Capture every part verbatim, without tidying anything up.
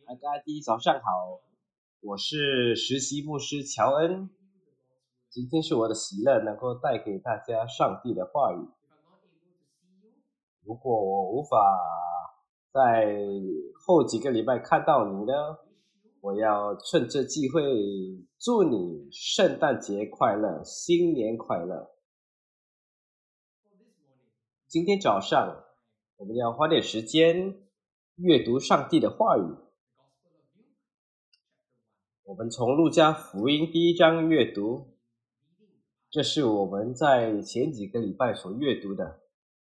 大家第一早上好，我是实习牧师乔恩。今天是我的喜乐，能够带给大家上帝的话语。如果我无法在后几个礼拜看到你呢，我要趁这机会祝你圣诞节快乐，新年快乐。今天早上我们要花点时间阅读上帝的话语。我们从路加福音第一章阅读，这是我们在前几个礼拜所阅读的。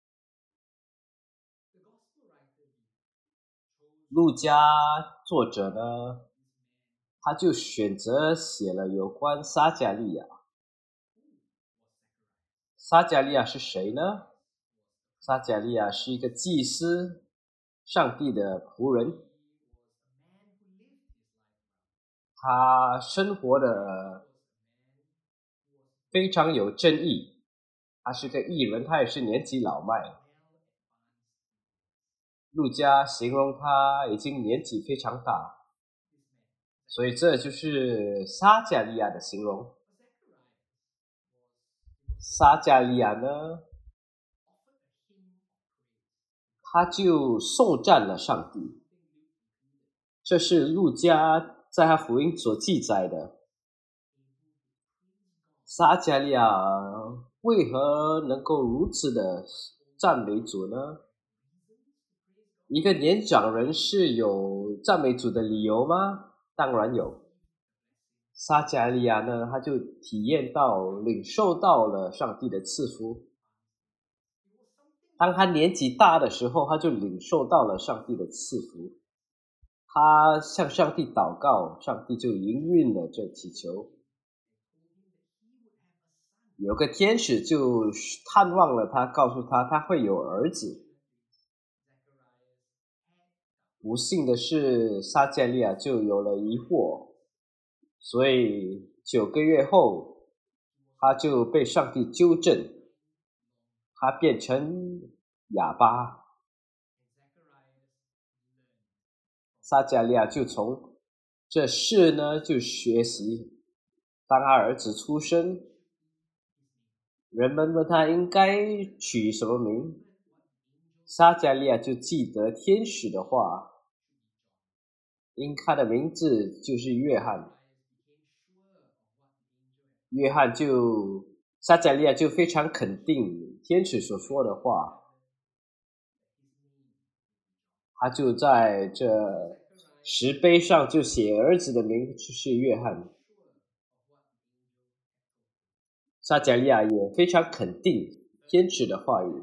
路加作者呢，他就选择写了有关撒迦利亚。撒迦利亚是谁呢？撒迦利亚是一个祭司，上帝的仆人。他生活的非常有正义，他是个义人，他也是年纪老迈。路加形容他已经年纪非常大，所以这就是撒迦利亚的形容。撒迦利亚呢，他就颂赞了上帝。这是路加在他福音所记载的。撒迦利亚为何能够如此的赞美主呢？一个年长人是有赞美主的理由吗？当然有。撒迦利亚呢，他就体验到、领受到了上帝的赐福。当他年纪大的时候，他就领受到了上帝的赐福。他向上帝祷告，上帝就应允了这祈求。有个天使就探望了他，告诉他他会有儿子。不幸的是，撒迦利亚就有了疑惑，所以九个月后，他就被上帝纠正，他变成哑巴。撒迦利亚就从这事呢就学习。当他儿子出生，人们问他应该取什么名，撒迦利亚就记得天使的话，因他的名字就是约翰。约翰就撒迦利亚就非常肯定天使所说的话，他就在这石碑上就写儿子的名就是约翰。撒迦利亚也非常肯定天使的话语。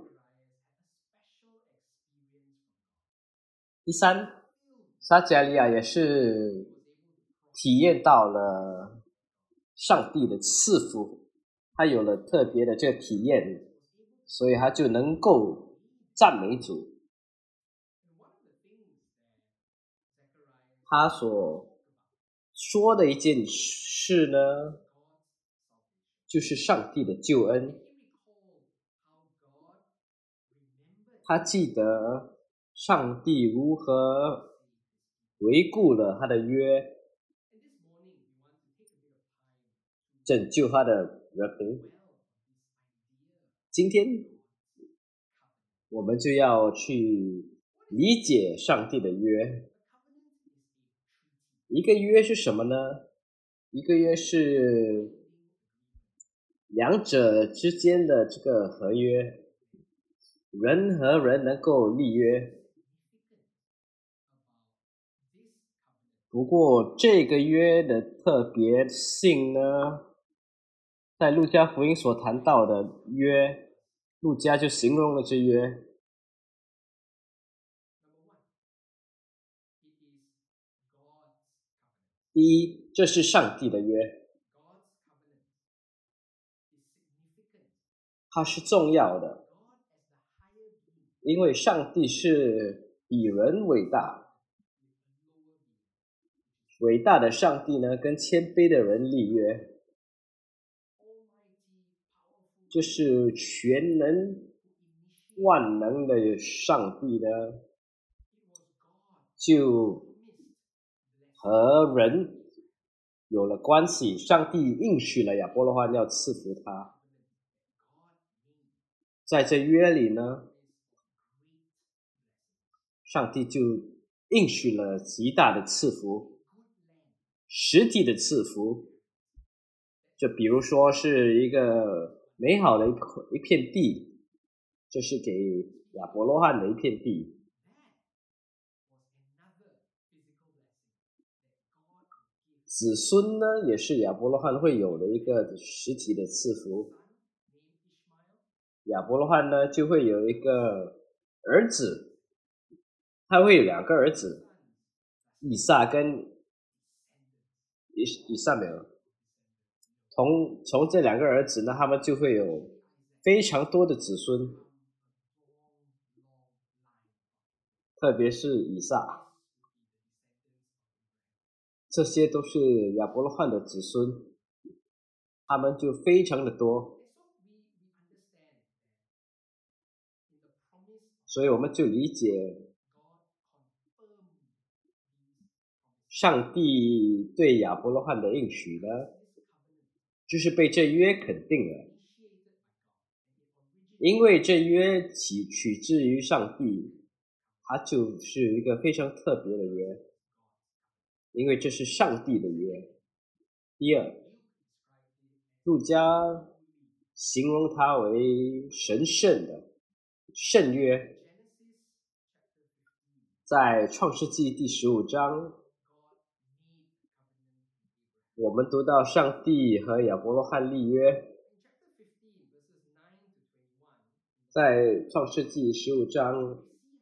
第三，撒迦利亚也是体验到了上帝的赐福，他有了特别的这个体验，所以他就能够赞美主。他所说的一件事呢，就是上帝的救恩。他记得上帝如何维顾了他的约，拯救他的人民。今天我们就要去理解上帝的约。一个约是什么呢？一个约是两者之间的这个合约，人和人能够立约。不过这个约的特别性呢，在路加福音所谈到的约，路加就形容了这约。第一，这是上帝的约，它是重要的，因为上帝是比人伟大。伟大的上帝呢，跟谦卑的人立约，这是全能万能的上帝呢，就和人有了关系，上帝应许了亚伯拉罕要赐福他。在这约里呢，上帝就应许了极大的赐福，实际的赐福，就比如说是一个美好的一片地，这是给亚伯拉罕的一片地。子孙呢，也是亚伯拉罕会有的一个实体的赐福。亚伯拉罕呢，就会有一个儿子，他会有两个儿子，以撒跟以以撒没有。从从这两个儿子呢，他们就会有非常多的子孙，特别是以撒，这些都是亚伯拉罕的子孙，他们就非常的多。所以我们就理解上帝对亚伯拉罕的应许呢，就是被这约肯定了，因为这约起取自于上帝，它就是一个非常特别的约，因为这是上帝的约。第二，路加形容它为神圣的圣约，在创世纪第十五章，我们读到上帝和亚伯拉罕立约。在创世纪十五章，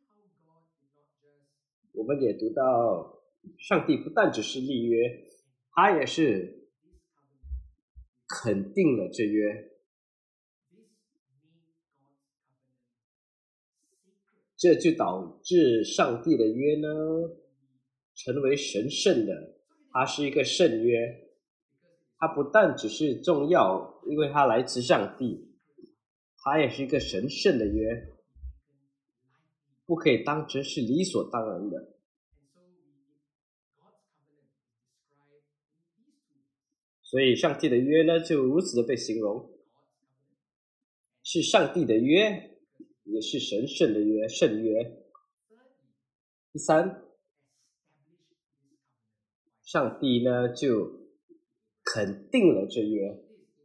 我们也读到上帝不但只是立约，他也是肯定了这约。这就导致上帝的约呢，成为神圣的，它是一个圣约。它不但只是重要，因为它来自上帝，它也是一个神圣的约，不可以当成是理所当然的。所以上帝的约呢，就如此的被形容，是上帝的约，也是神圣的约，圣约。第三，上帝呢就肯定了这约，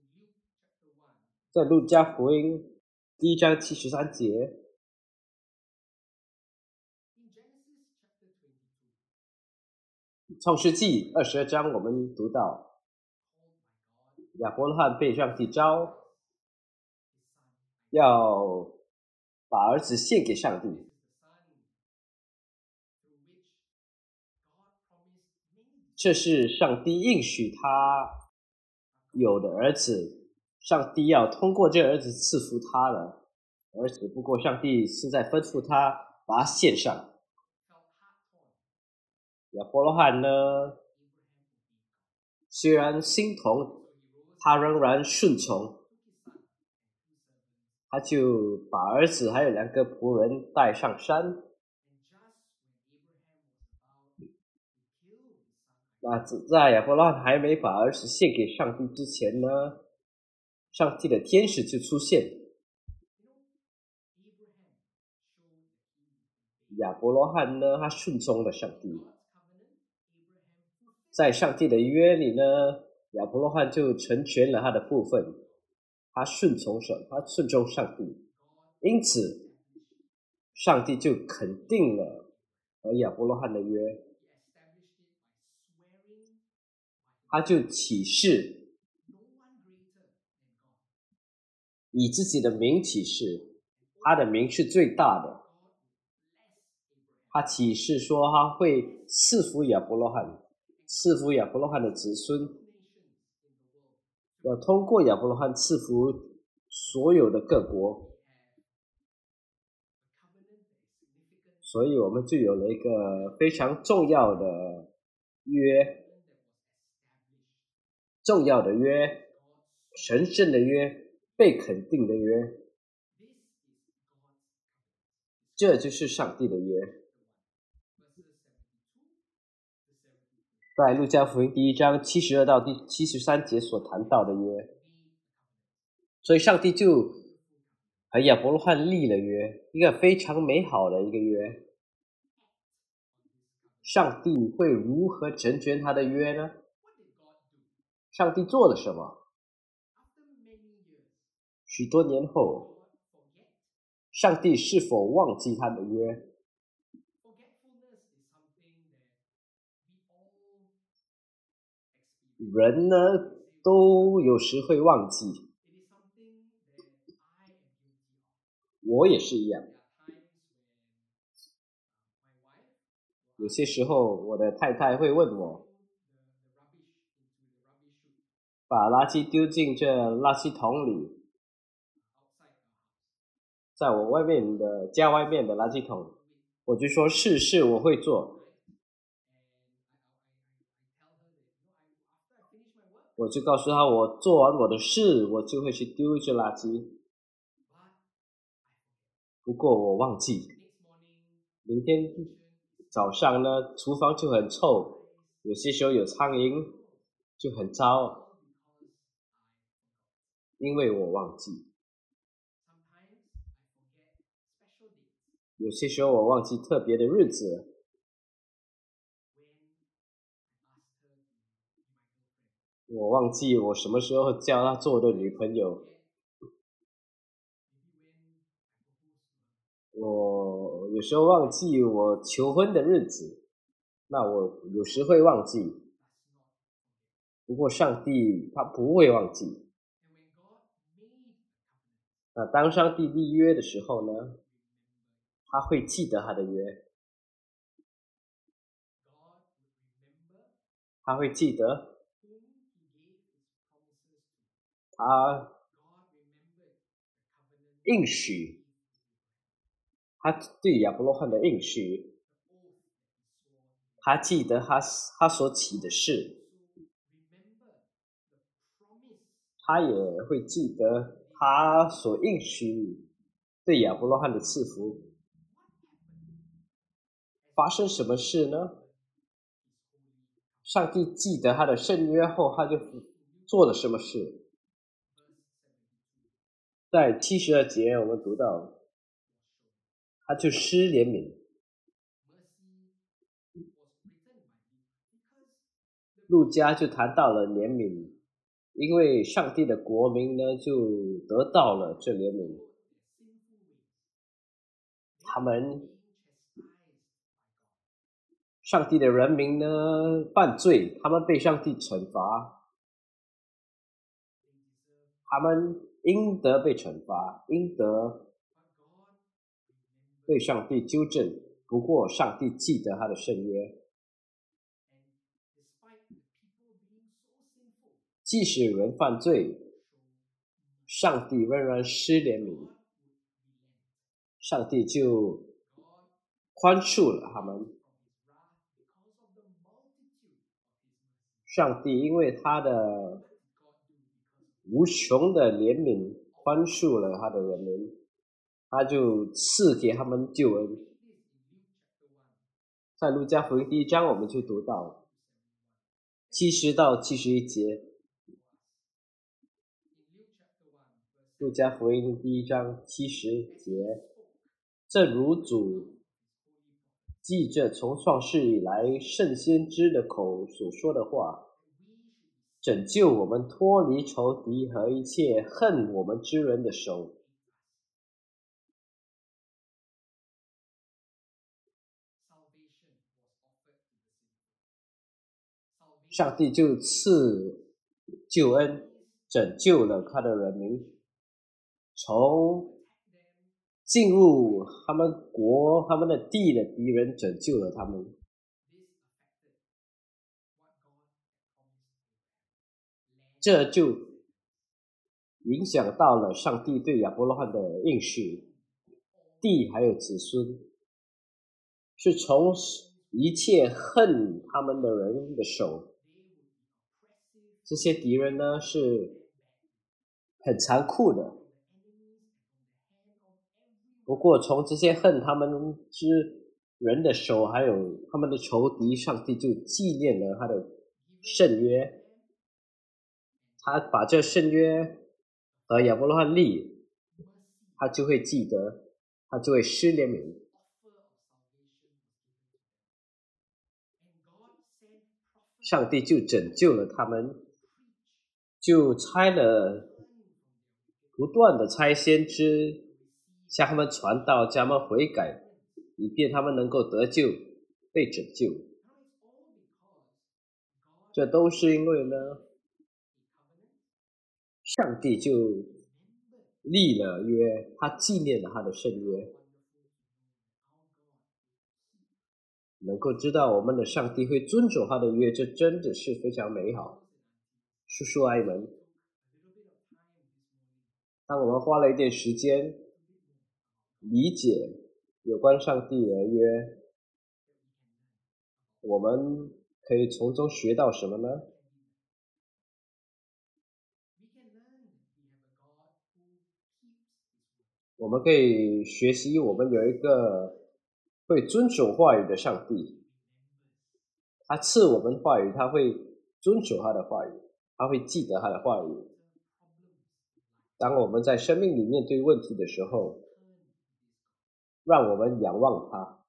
在路加福音第一章七十三节，创世纪二十二章我们读到亚伯拉罕被上帝召，要把儿子献给上帝。这是上帝应许他有的儿子，上帝要通过这儿子赐福他的儿子，不过上帝是在吩咐他把他献上。亚伯拉罕呢，虽然心痛，他仍然顺从，他就把儿子还有两个仆人带上山。那在亚伯拉罕还没把儿子献给上帝之前呢，上帝的天使就出现。亚伯拉罕呢，他顺从了上帝，在上帝的约里呢，亚伯拉罕就成全了他的部分，他顺从神，他顺从上帝，因此上帝就肯定了和亚伯拉罕的约，他就起誓，以自己的名起誓，他的名是最大的，他起誓说他会赐福亚伯拉罕，赐福亚伯拉罕的子孙，要通过亚伯拉罕赐福所有的各国。所以我们就有了一个非常重要的约，重要的约，神圣的约，被肯定的约，这就是上帝的约。 在路加福音第一章七十二到第七十三节所谈到的约。所以上帝就和亚伯拉罕立了约，一个非常美好的一个约。上帝会如何成全他的约呢？上帝做了什么？许多年后，上帝是否忘记他的约？人呢，都有时会忘记，我也是一样。有些时候，我的太太会问我，把垃圾丢进这垃圾桶里，在我外面的家外面的垃圾桶，我就说是是我会做。我就告诉他，我做完我的事，我就会去丢一只垃圾。不过我忘记，明天早上呢，厨房就很臭，有些时候有苍蝇，就很糟，因为我忘记。有些时候我忘记特别的日子，我忘记我什么时候叫她做我的女朋友。我有时候忘记我求婚的日子，那我有时会忘记。不过上帝他不会忘记。那当上帝立约的时候呢，他会记得他的约，他会记得他应许，他对亚伯拉罕的应许，他记得他他所起的事，他也会记得他所应许对亚伯拉罕的赐福。发生什么事呢？上帝记得他的圣约后，他就做了什么事？在七十二节我们读到，他就施怜悯。路加就谈到了怜悯，因为上帝的国民呢就得到了这怜悯。他们上帝的人民呢犯罪，他们被上帝惩罚，他们应得被惩罚，应得被上帝纠正。不过上帝记得他的圣约，即使人犯罪，上帝仍然施怜悯，上帝就宽恕了他们。上帝因为他的无穷的怜悯宽恕了他的人民，他就赐给他们救恩。在路加福音第一章我们就读到七十到七十一节。路加福音第一章七十节，正如主记着从创世以来圣先知的口所说的话，拯救我们脱离仇敌和一切恨我们之人的手。上帝就赐救恩，拯救了他的人民，从进入他们国他们的地的敌人拯救了他们。这就影响到了上帝对亚伯拉罕的应许，地还有子孙是从一切恨他们的人的手。这些敌人呢是很残酷的，不过从这些恨他们之人的手还有他们的仇敌，上帝就纪念了他的圣约，他把这圣约和亚伯拉罕立，他就会记得，他就会施怜悯。上帝就拯救了他们，就差了不断的差先知向他们传道，叫他们悔改，以便他们能够得救，被拯救。这都是因为呢，上帝就立了约，他纪念了他的圣约，能够知道我们的上帝会遵守他的约，这真的是非常美好。叔叔阿姨们，当我们花了一点时间理解有关上帝的约，我们可以从中学到什么呢？我们可以学习，我们有一个会遵守话语的上帝，他赐我们话语，他会遵守他的话语，他会记得他的话语。当我们在生命里面对问题的时候，让我们仰望他，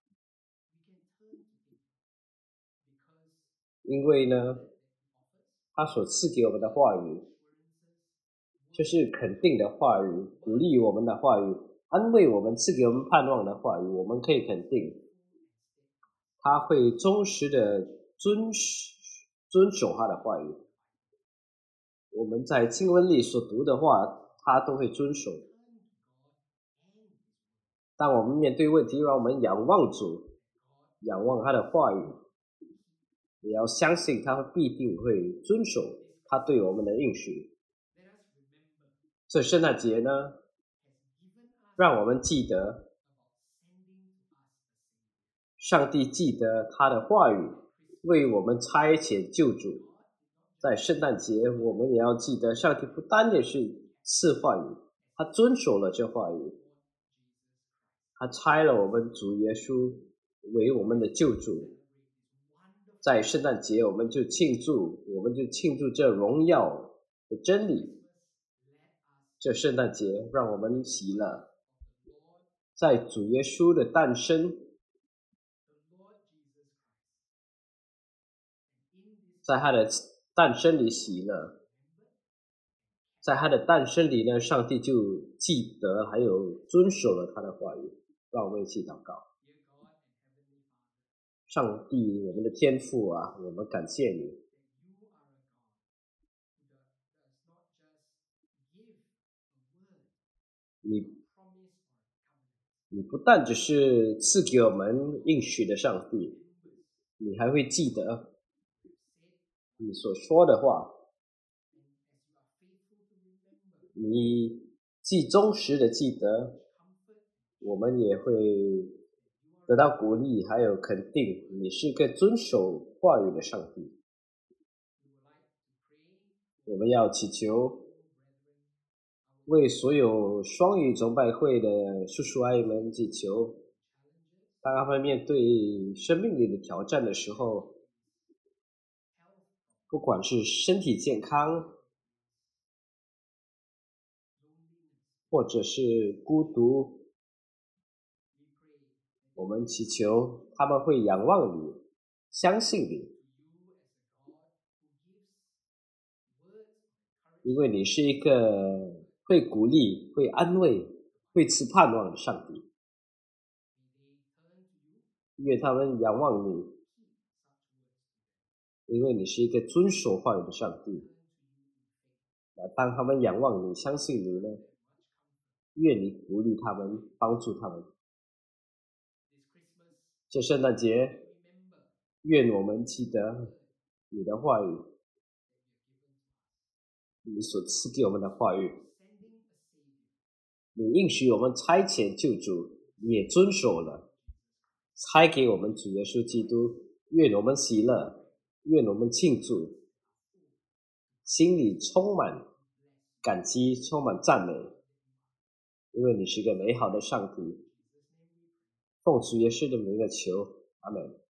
因为呢，他所赐给我们的话语，就是肯定的话语，鼓励我们的话语，安慰我们，赐给我们盼望的话语，我们可以肯定，他会忠实的遵遵守他的话语。我们在经文里所读的话，他都会遵守。当我们面对问题，让我们仰望主，仰望他的话语，也要相信他必定会遵守他对我们的应许。这圣诞节呢，让我们记得上帝记得他的话语，为我们差遣救主。在圣诞节，我们也要记得上帝不单也是赐话语，他遵守了这话语，他差了我们主耶稣为我们的救主。在圣诞节，我们就庆祝，我们就庆祝这荣耀的真理。这圣诞节让我们喜乐，在主耶稣的诞生，在他的诞生里喜乐，在他的诞生里呢，上帝就记得还有遵守了他的话语。让我们一起祷告。上帝，我们的天父啊，我们感谢你，你你不但只是赐给我们应许的上帝，你还会记得你所说的话，你既忠实的记得，我们也会得到鼓励，还有肯定，你是个遵守话语的上帝。我们要祈求，为所有双语崇拜会的叔叔阿姨们祈求，当他们面对生命里的挑战的时候，不管是身体健康，或者是孤独，我们祈求他们会仰望你，相信你，因为你是一个会鼓励、会安慰、会赐盼望的上帝。愿他们仰望你，因为你是一个遵守话语的上帝。当他们仰望你、相信你呢，愿你鼓励他们，帮助他们。这圣诞节，愿我们记得你的话语，你所赐给我们的话语，你应许我们差遣救主，你也遵守了，差给我们主耶稣基督。愿我们喜乐，愿我们庆祝，心里充满感激，充满赞美，因为你是一个美好的上帝。 奉主耶稣的名的求，阿门。